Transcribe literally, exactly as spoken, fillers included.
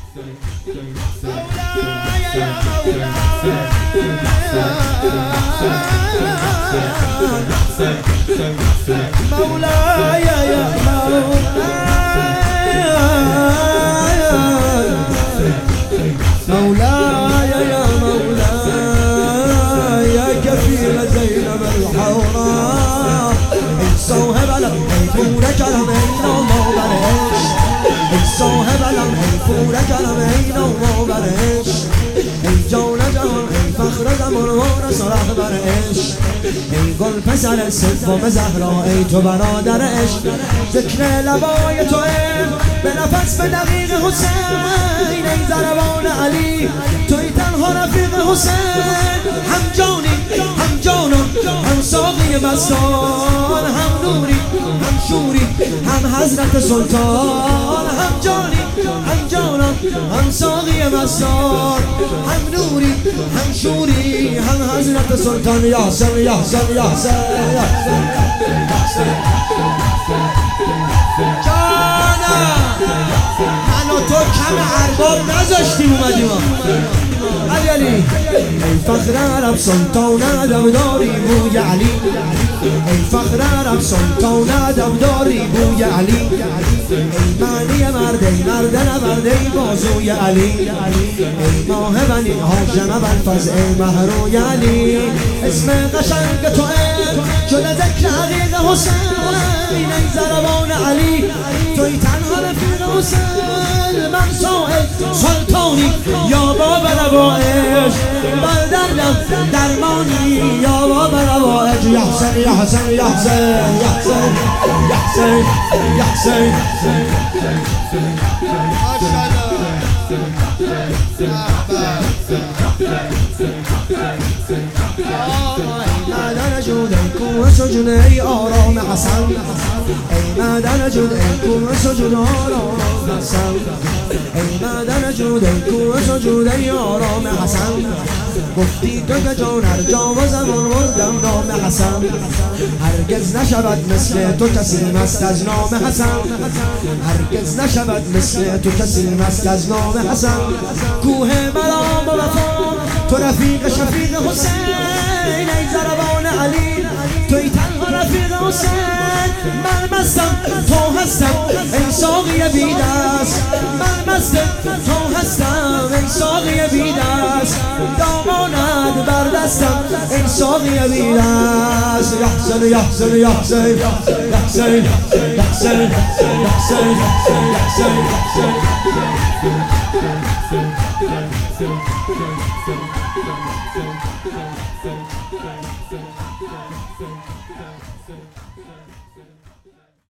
مولاي يا مولاي يا مولاي يا كفيل زينب الحوراء الصوهب لم يفورك لمين وما برش الصوهب لم يفورك لمين وما برش الجولة جهان الفخر زمان صلاح برش ای گل پسر صدف و زهرا ای تو برادرش ذکر لبای تو به نفس به دقیق حسین ای ضربان علی توی تنها رفیق حسین هم جانی هم جانان هم ساقی مستان هم نوری هم شوری هم حضرت سلطان هم جانی هم جانان هم ساقی مستان هم نوری هم شوری هم حضرت سلطان یا حسین یا حسین یا حسین یا حسین جانم من و تو کم ارباب نذاشتیم اومدیم علی علی ای فخر عرب سلطان ادب داری بوی علی ای فخر عرب سلطان ادب داری بوی علی ای معنی مرد ای مرد نبرد ای بازوی علی ای ماه بنی هاشم ابوالفضل ای مهروی علی اسم قشنگ تو شده ذکر حقیق حسین ای ضربان علی توی تنها رفیق حسین من سائل سلطانی یا باب روایش بر دردم درمانی یا باب روایش یا حسین یا حسین یا حسین یا حسین یا حسین یا حسین مادر جود ای کوه سجود ای آرام حسن ای مادر جود ای کوه سجود آرام حسن ای مادر جود ای کوه سجود ای آرام حسن گفتی تو که جان هر جا و زمان بردم نام حسن هرگز نشود مثل تو کسی مست از نام حسن هرگز نشود مثل تو کسی مست از نام حسن کوه ملام و وفا تو رفیق شفیق حسین ای ضربان علی توی تنها رفیق حسین من مستم تو هستم ای ساقی بی دست من مستم تو هستم ای ساقی بی دست دامانت بر دستم ای ساقی بی دست یا حسین یا حسین یا حسین یا حسین یا حسین یا حسین یا حسین